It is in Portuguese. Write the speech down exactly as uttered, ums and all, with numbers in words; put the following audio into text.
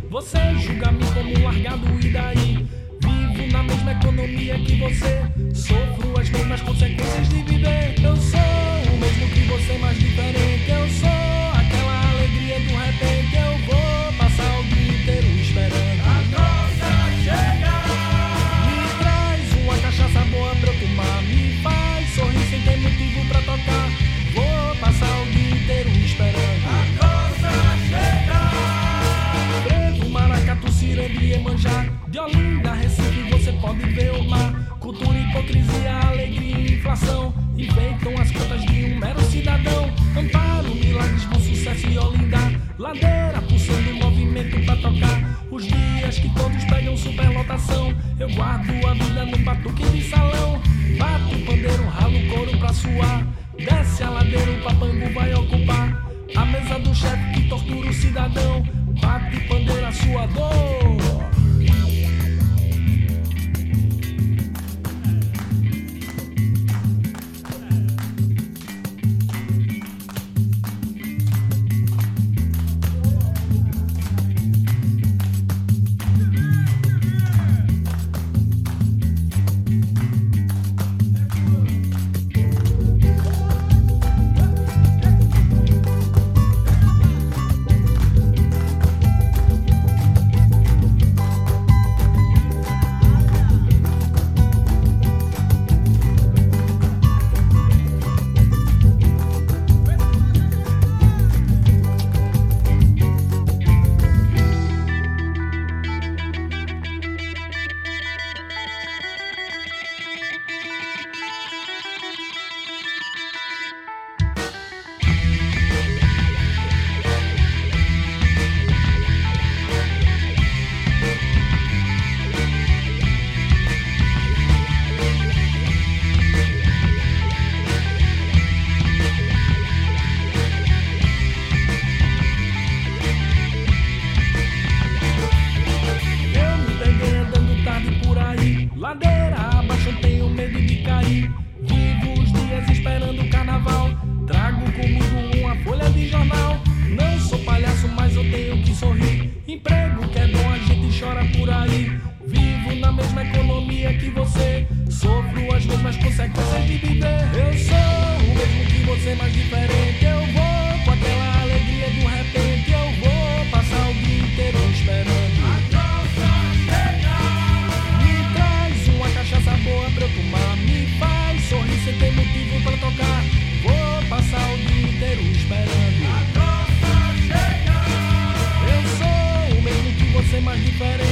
Você julga-me como um largado e daí? Vivo na mesma economia que você, sofro as mesmas consequências de viver. Eu sou o mesmo que você, mas diferente. Eu sou aquela alegria do repente. Eu vou passar o dia inteiro esperando a nossa chegada. Me traz uma cachaça boa pra eu tomar, me faz sorrir sem ter motivo pra tocar. Vou passar o dia inteiro esperando a nossa chegada. Frevo, Maracatu, Ciranda e Iemanjá, de Olinda, Recife, você pode ver o mar. Cultura, hipocrisia, alegria e inflação inventam as contas de um mero cidadão. Amparo, milagres, bom sucesso e Olinda, ladeira, pulsando movimento pra tocar. Os dias que todos pegam superlotação, eu guardo a vida num batuque de salão. Bato o pandeiro, ralo o couro pra suar. Desce a ladeira, o papangu vai ocupar a mesa do chefe que tortura o cidadão. Bate pandeiro, a sua dor. Ladeira abaixo, eu tenho medo de cair. Vivo os dias esperando o carnaval. Trago comigo uma folha de jornal. Não sou palhaço, mas eu tenho que sorrir. Emprego que é bom, a gente chora por aí. Vivo na mesma economia que você, sofro as mesmas consequências de viver. Eu sou o mesmo que você, mas diferente. Eu vou com aquela alegria do repente. Eu vou passar o dia inteiro esperando cachaça boa pra eu tomar, me faz sorrir sem ter motivo pra tocar. Vou passar o dia inteiro esperando a nossa chegada. Eu sou o mesmo que você, mas diferente.